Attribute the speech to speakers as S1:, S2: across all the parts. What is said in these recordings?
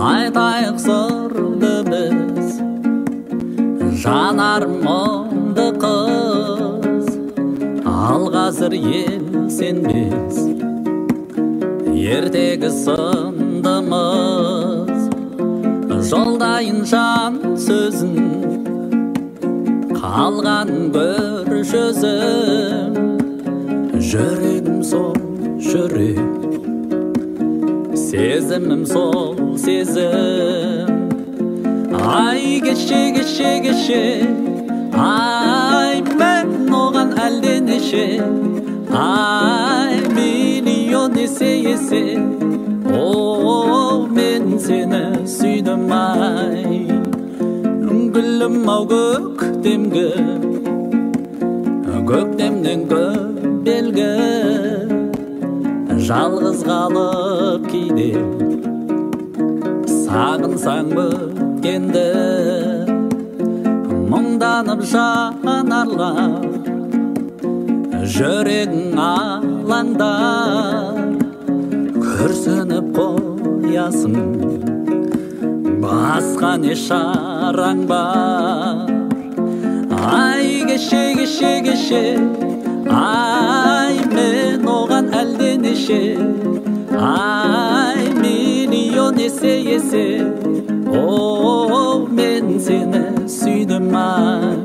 S1: айтайық сырды біз, жанарым мұңды қыз. Ал қазір ел сенбес, ертегі сындымыз. Жолдайын жан сөзін, қалған көріш өзім. Жүрегім сол жүрек, сезімім сол сезім. Ай кеше, ай мен оған әлденеше. Ай миллион есе, о мен сені сүйдім ай. Гүлім ау көктемнен көп белгі. Жалғыз қалып кейде сағынсаң өткенді. Мұңданып жанарлар, жүрегің алаңдар. Күрсініп қоясың, басқа не шараң бар. Ай кеше, ай мен оған әлденеше. Ай миллион есе, о мен сені сүйдім ай.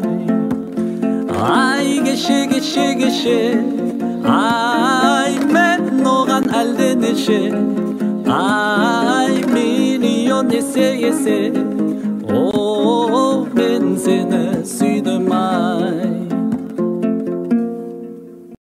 S1: Ай кеше, ай мен оған әлденеше. Ай миллион есе,